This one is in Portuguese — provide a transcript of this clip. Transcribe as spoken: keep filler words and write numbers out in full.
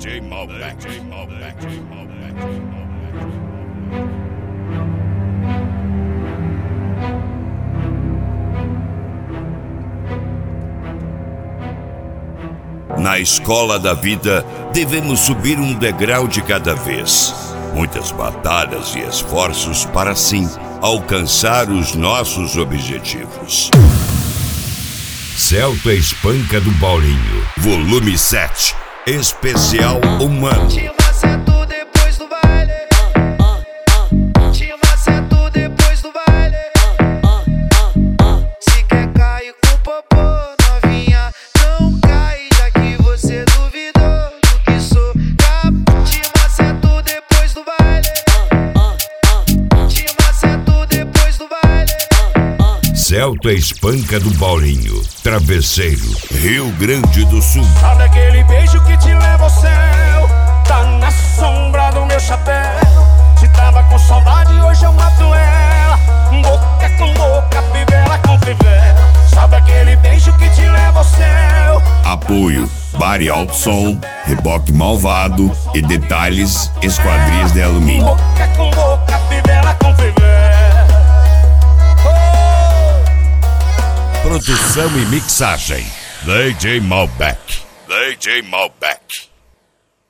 J Malbec, J Malbec, J Malbec. Na escola da vida, devemos subir um degrau de cada vez. Muitas batalhas e esforços para, sim, alcançar os nossos objetivos. Celta Espanca do Paulinho, volume sete, especial humano. Te macento depois do baile. Te macento depois do baile. Se quer cair com popô, novinha, não cai, já que você duvidou do que sou capaz. Te macento depois do baile. Te macento depois do baile. Celta Espanca do Paulinho, Travesseiro, Rio Grande do Sul. Sabe aquele beijo que te leva ao céu? Tá na sombra do meu chapéu. Se tava com saudade, hoje eu mato ela. Boca com boca, fivela com fivela. Sabe aquele beijo que te leva ao céu? Apoio Bari Alto Som, Reboque Malvado e Detalhes Esquadrias de Alumínio. Boca com boca, fivela com fivela. Produção e mixagem D J Malbec, D J Malbec.